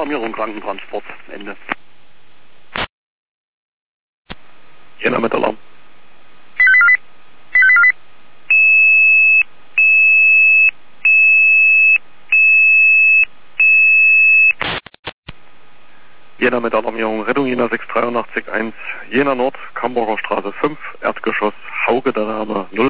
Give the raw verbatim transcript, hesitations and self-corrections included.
Alarmierung, Krankentransport, Ende. Jena mit Alarm. Jena mit Alarmierung, Rettung Jena sechs drei acht eins, Jena Nord, Kamburger Straße fünf, Erdgeschoss, Hauge der Name null.